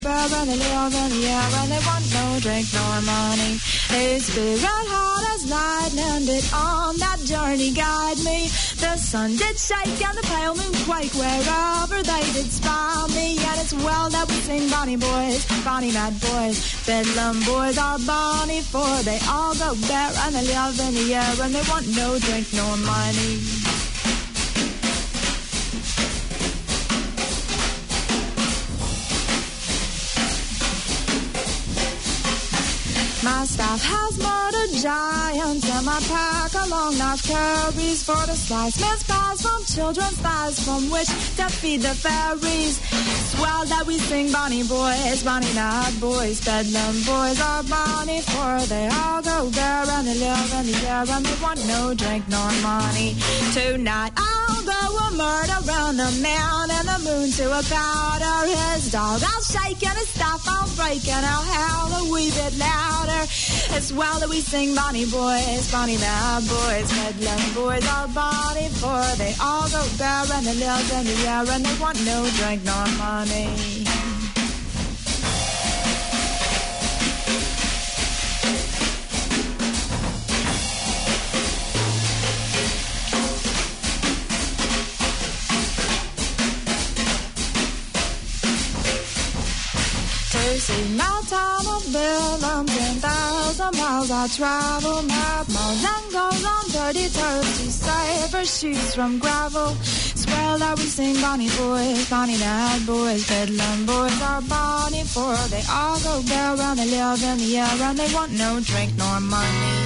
And they live in the air and they want no drink nor money. They spirit hot as lightning did on that journey guide me. The sun did shake and the pale moon quake wherever they did spy me. And it's well that we sing Bonnie boys, Bonnie mad boys. Bedlam boys are Bonnie, for they all go bare and they live in the air and they want no drink nor money. My staff has murdered giants, and my pack a long knife carries for to slice mince pies from children's thighs, from which to feed the fairies. Swell that we sing Bonnie boys, Bonnie mad boys. Bedlam boys are Bonnie, for they all go bare and they live in the air and they want no drink nor money. Tonight I'll go a murder round the man and the moon to a powder his dog. I'll shake and his staff I'll break and I'll howl a wee bit louder. It's well that we sing Bonnie boys, Bonnie mad boys. Bedlam boys are Bonnie, for they all go bare and they live in the air and they want no drink nor money. To see my town of Billum, 10,000 miles I travel, map miles and goes on dirty turf to savor shoots from gravel. Swell that we sing Bonnie boys, Bonnie mad boys. Bedlam boys are Bonnie, for they all go bare and they live in the air and they want no drink nor money.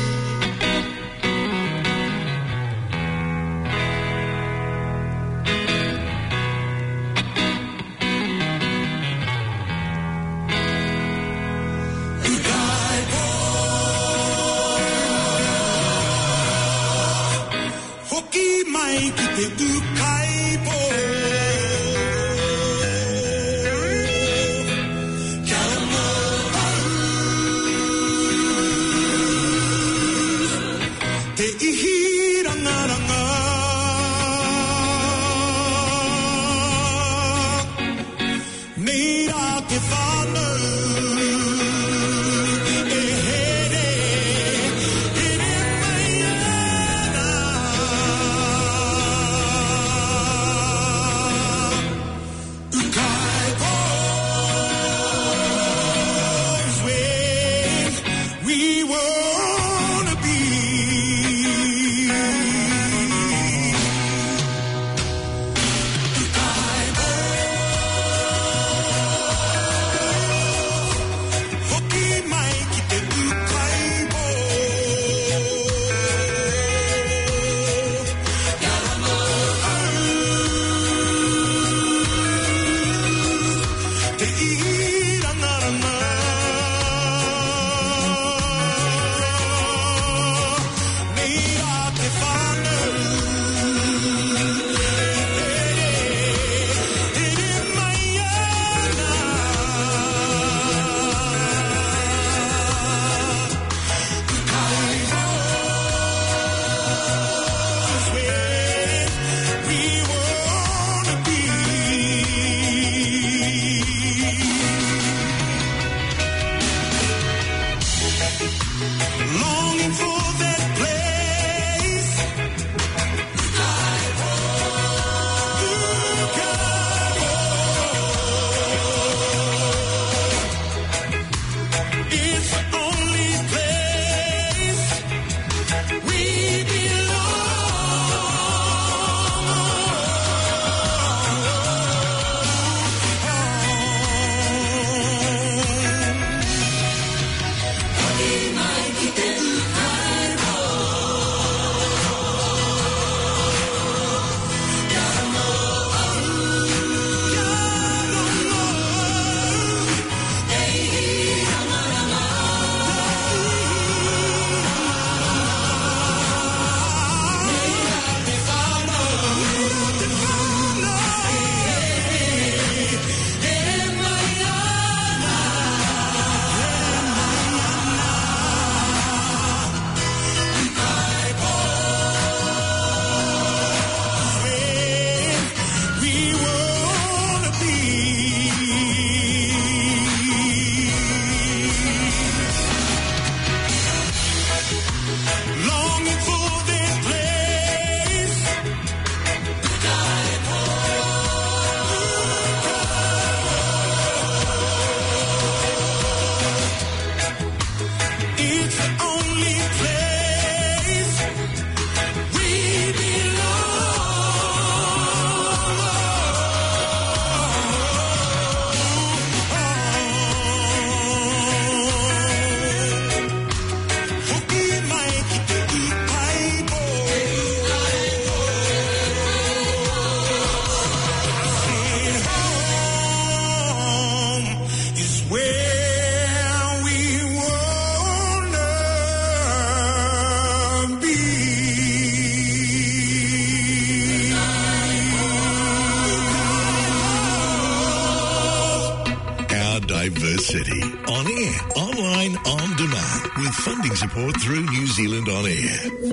Verse City. On air, online, on demand. With funding support through New Zealand On Air.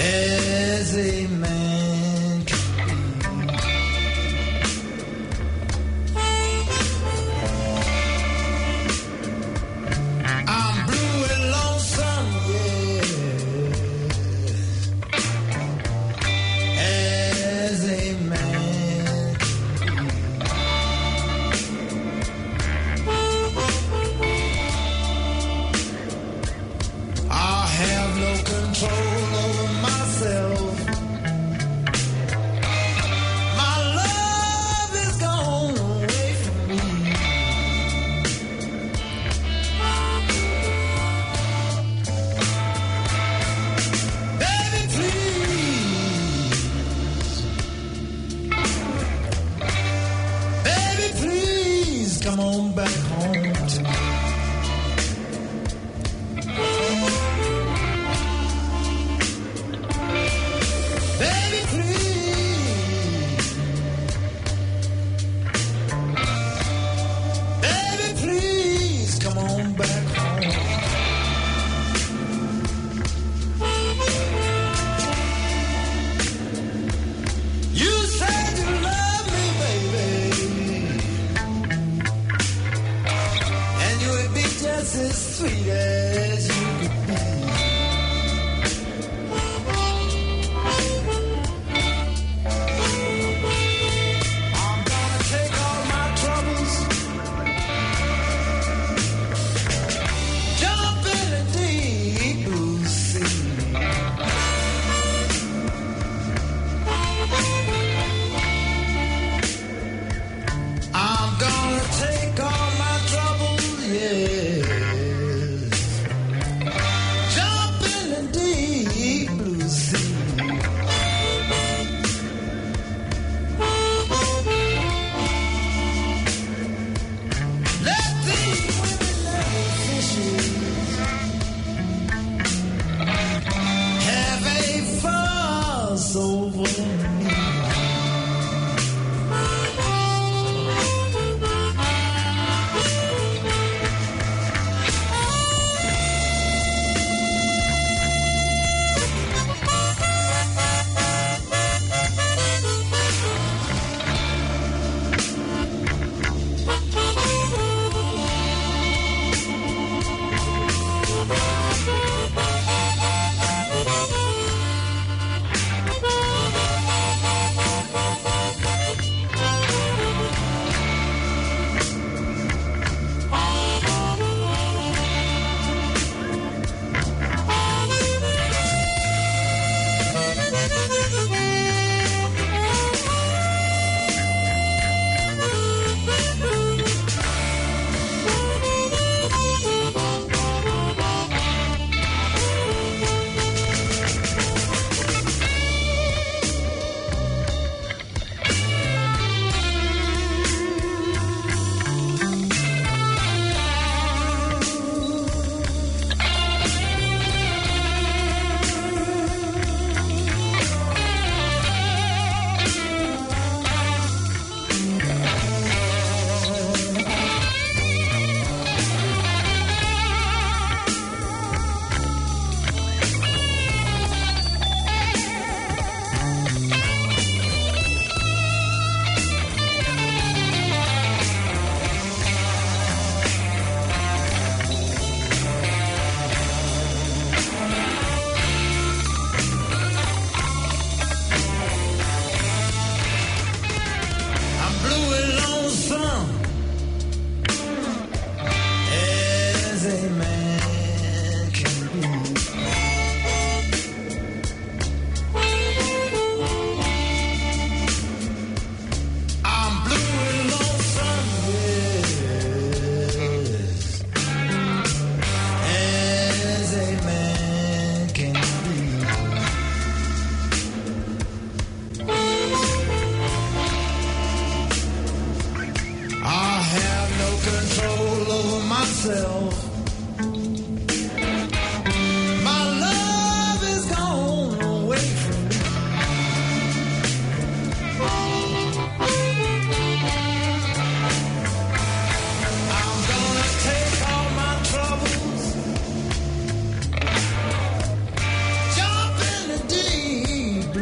as a man can be. I'm blue and lonesome, yeah, as a man can be. I have no control over myself.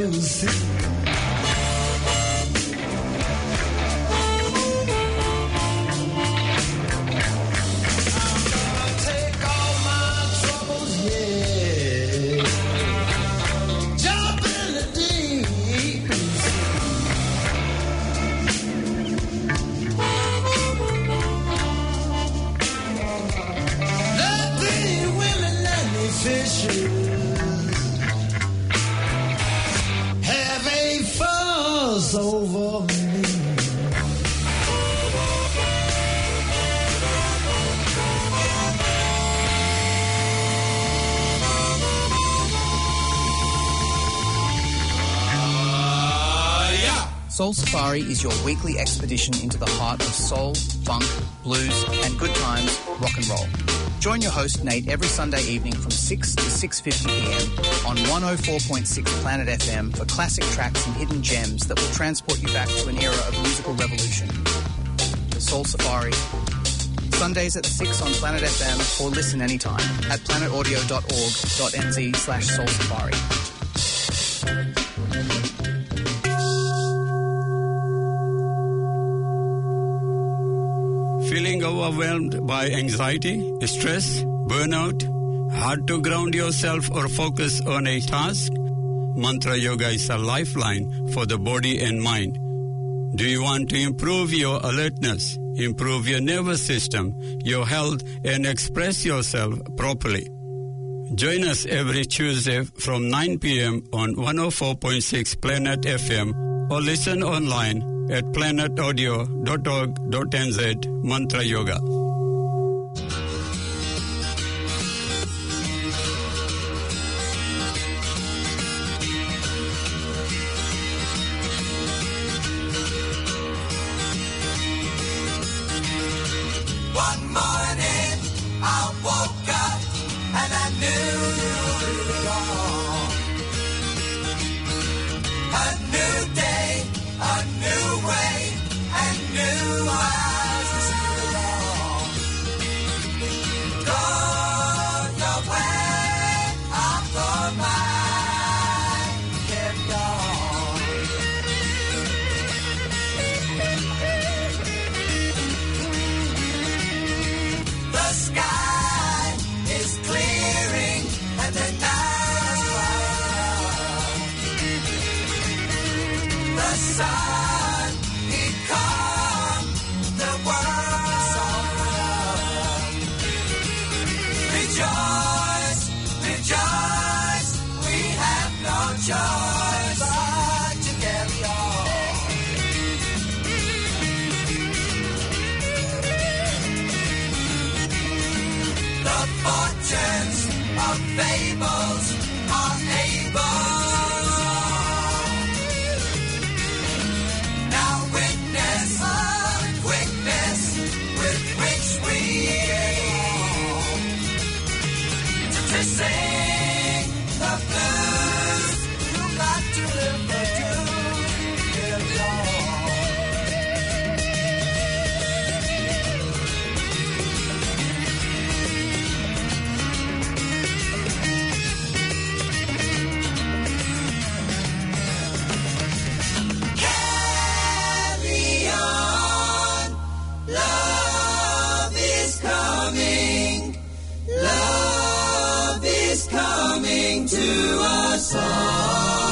music. Have a fuss over me. Soul Safari is your weekly expedition into the heart of soul, funk, blues, and good times rock and roll. Join your host Nate every Sunday evening from 6 to 6:50 p.m. on 104.6 Planet FM for classic tracks and hidden gems that will transport you back to an era of musical revolution. The Soul Safari. Sundays at 6 on Planet FM or listen anytime at planetaudio.org.nz/Soul Safari. Feeling overwhelmed by anxiety, stress, burnout, hard to ground yourself or focus on a task? Mantra Yoga is a lifeline for the body and mind. Do you want to improve your alertness, improve your nervous system, your health, and express yourself properly? Join us every Tuesday from 9 p.m. on 104.6 Planet FM or listen online at planetaudio.org.nz Mantra Yoga. One morning I woke up and I knew it all. A new day, a new way, and new eyes to see it all. Don't know where I'm going, mind kept on. The sky is clearing and the night is bright. The sun, he come, the world is alright. Rejoice, rejoice, we have no choice but to carry on. The fortunes of fables are able. Now witness the quickness with which we to sing the blues. You got to live the truth. Carry on. Love is coming. Love is coming to us all.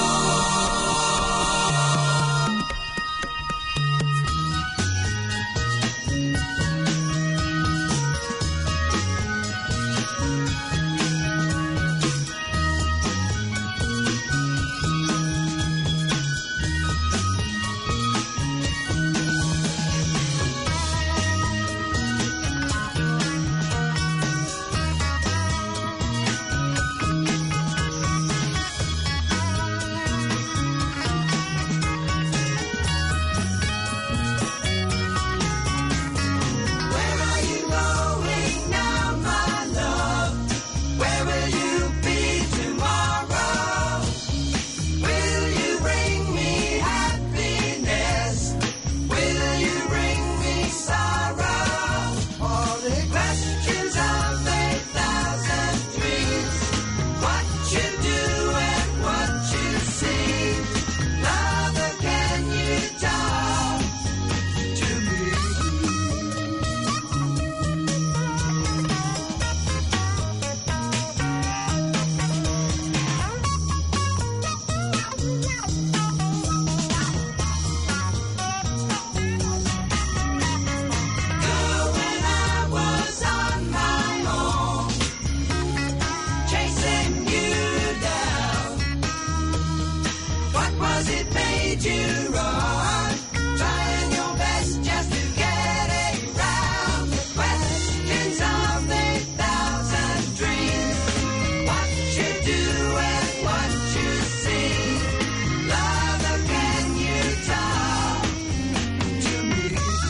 made you run, trying your best just to get it round. The questions of a thousand dreams, what you do and what you see. Lover, can you talk to me?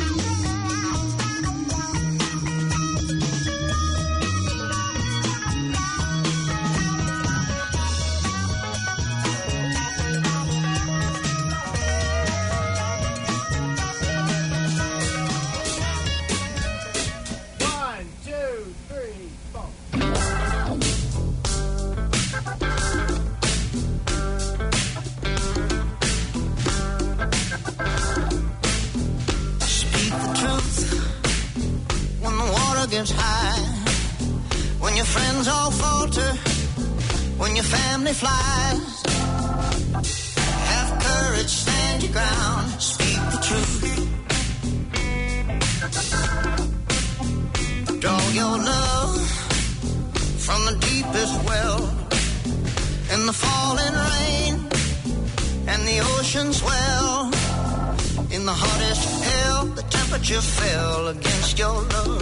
One, two, three, four. Speak the truth when the water gets high, when your friends all falter, when your family flies. Have courage, stand your ground, speak the truth. Draw your love from the deepest well, in the falling rain and the ocean swell. In the hottest hell, the temperature fell against your love.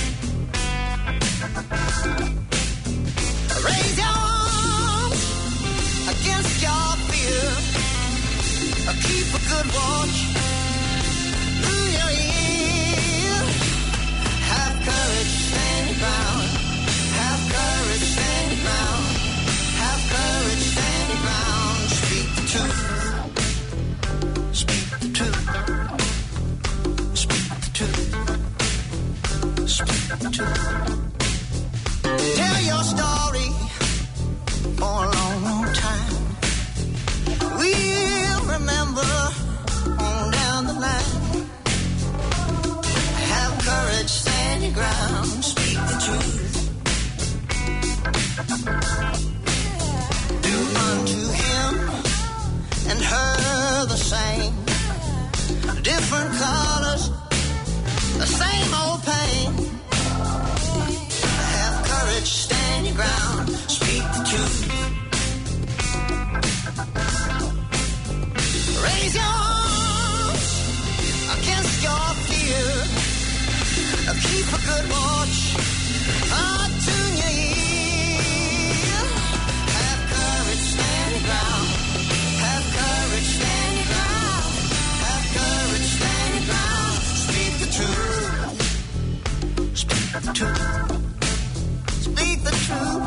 Raise your arms against your fear. Keep a good watch through your ear. Have courage, stand your ground. Have courage, stand your ground. Have courage, stand your ground. Speak the truth. Speak the truth. Speak the truth. Speak the truth. Tell your story for a long, long time. We'll remember on down the line. Have courage, stand your ground. Speak the truth. Do unto him and her the same. Different colors, the same old pain. Have courage, stand your ground, speak the truth. Raise your arms against your fear. Keep a good watch, tune your ear. Have courage, stand your ground. Have courage, stand your ground. Have courage, stand your ground. Speak the truth. Speak the truth. Speak the truth.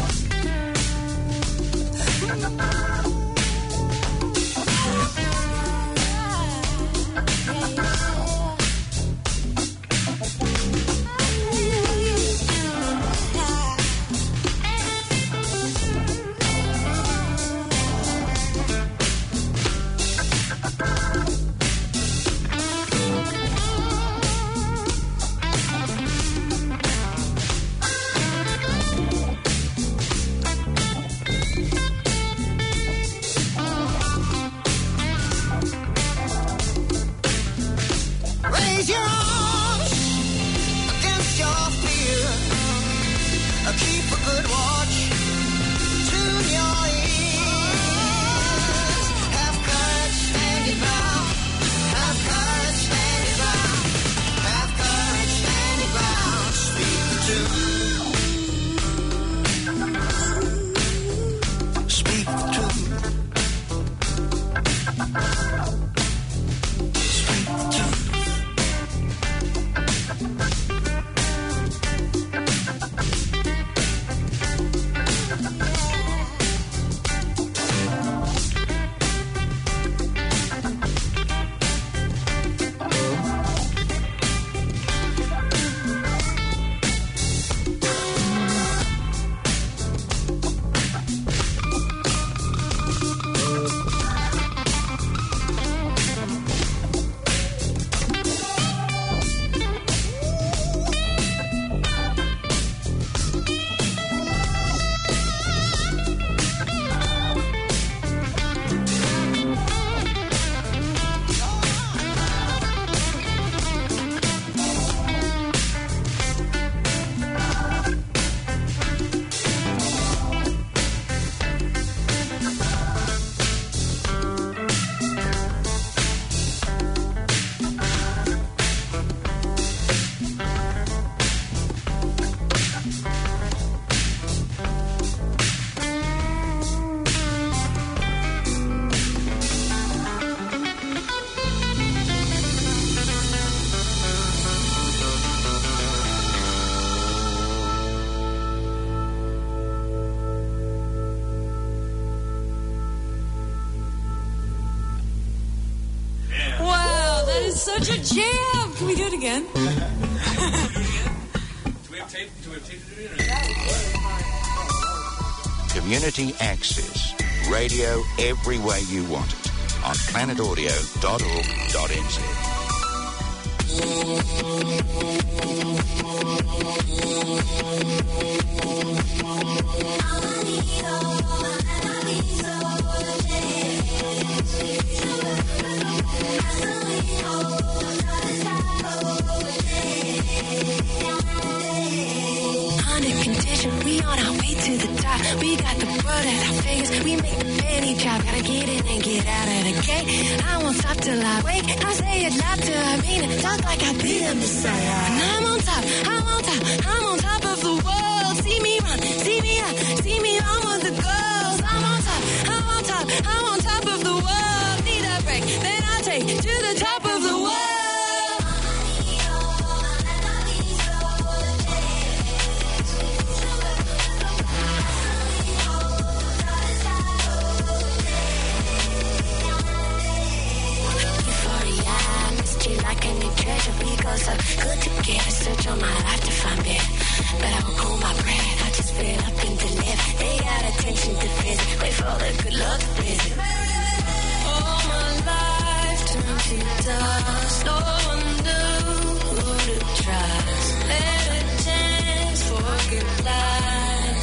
Raise your arms against your fear. Keep a good watch. Tune your ears. Have courage, stand your ground. Have courage, stand your ground. Have courage, stand your ground. Speak the truth. Speak the truth. Speak the truth. is such a jam. Can we do it again? Do we have tape to do it? Community Access. Radio every way you want it on planetaudio.org.nz. We on our way to the top. We got the world at our fingers. We make the penny drop. Gotta get in and get out of the gate. I won't stop till I wake. I say it loud till I mean it. Talk like I be the Messiah. And I'm on top. I'm on top. I'm on top of the world. See me run. See me up. See me on with the girls. I'm on top. I'm on top. I'm on top of the world. Need a break. Then I'll take to the top of the world. Like a new treasure, we go so good together. Search on my life to find better, but I won't hold my breath. I just fill up and deliver. They got attention to visit. Wait for the good luck to visit. All my life turned to dust. No one knew who to trust. Let a chance for good life.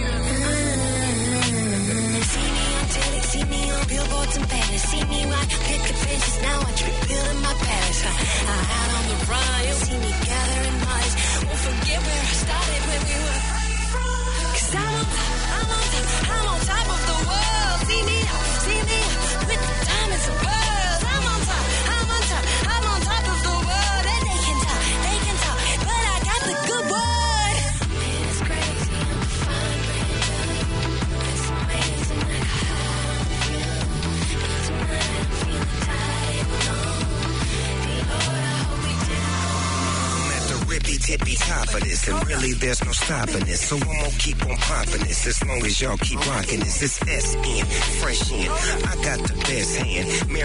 See me on telly, see me on billboards and banners. See me ride picket fences. Now I trip building my palace. Out on the run, you'll see me gathering miles. Won't forget where I started when we were. 'Cause I'm on top, I'm on top, I'm on top of the world. See me up with the diamonds and pearls. I'm on top, I'm on top, I'm on top of the world. And they can talk, but I got the good word. Man, it's crazy, I'm a fine brand. It's amazing like how I feel. Tonight I'm feeling tired, no. Rippy tippy top of this, and really there's no stopping this. So I'm gonna keep on popping this as long as y'all keep rocking this. It's SN, fresh in. I got the best hand.